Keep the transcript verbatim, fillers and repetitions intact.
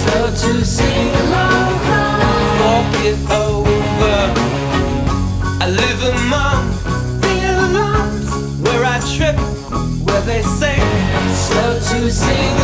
slow to sing along. Fork it over. I live among the alarms where I trip, where they say Slow to sing